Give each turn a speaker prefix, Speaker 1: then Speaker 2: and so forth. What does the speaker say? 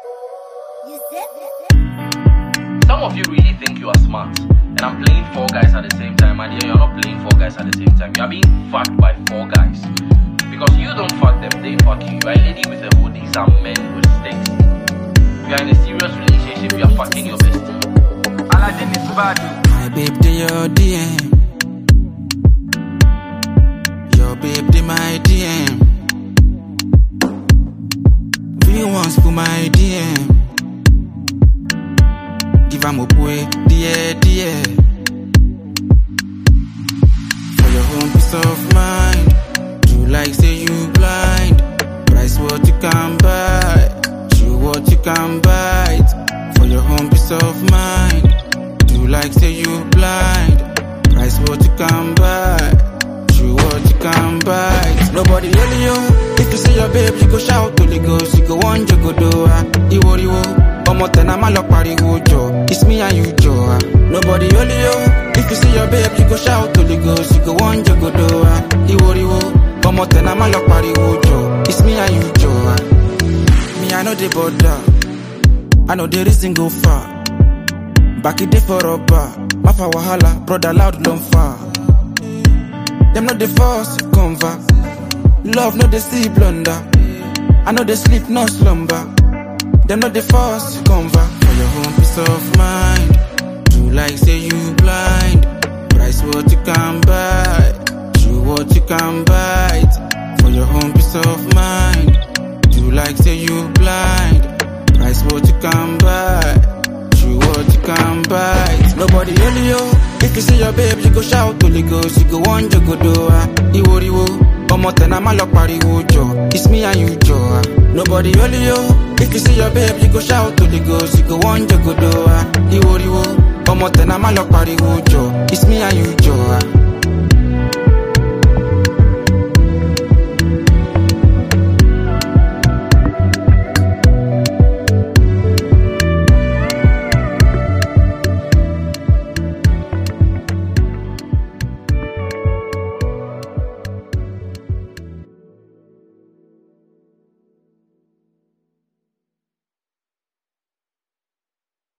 Speaker 1: Some of you really think you are smart, and I'm playing 4 guys at the same time, and you're not playing 4 guys at the same time. You are being fucked by 4 guys. Because you don't fuck them, they fuck you. You are a lady with a hood, these are men with sticks. You are in a serious relationship, you are fucking your bestie. Aladdin is bad.
Speaker 2: My babe, they your DM. Your babe, they my DM. Real ones for my DM. Give am up way, dear. For your own peace of mind. You like say you blind. Price what you can buy. Chew what you can bite. For your own peace of mind. You like say you blind. Price what you can buy. Chew what you can bite. Nobody only you. If you see your babe, you go shout to the ghost. You go on, you go do Iwo. Omotena malok pariwo jo. It's me and you jo. Nobody only you. If you see your babe, you go shout to the ghost. You go on, you go do Iwo. Omotena malok pariwo jo. It's me and you jo. Me I know the border. I know the reason go far. Back it day for rubber. Mafa wahala, brother loud long far. Them not the force, convert. Love no they see blunder. I know they sleep no slumber. Them not the force, convert. For your own peace of mind. You like say you blind. Price what you can buy. Chew what you can bite. For your own peace of mind. You like say you blind. Price what you can buy. What you can bite. Nobody only you. If you see your babe, you go shout to the ghost. You go on, you go do Iwo. Omotena malok pariwo jo. It's me and you jo. Nobody only you. If you see your babe, you go shout to the ghost. You go on, you go do Iwo. Omotena malok pariwo jo. It's me and you jo.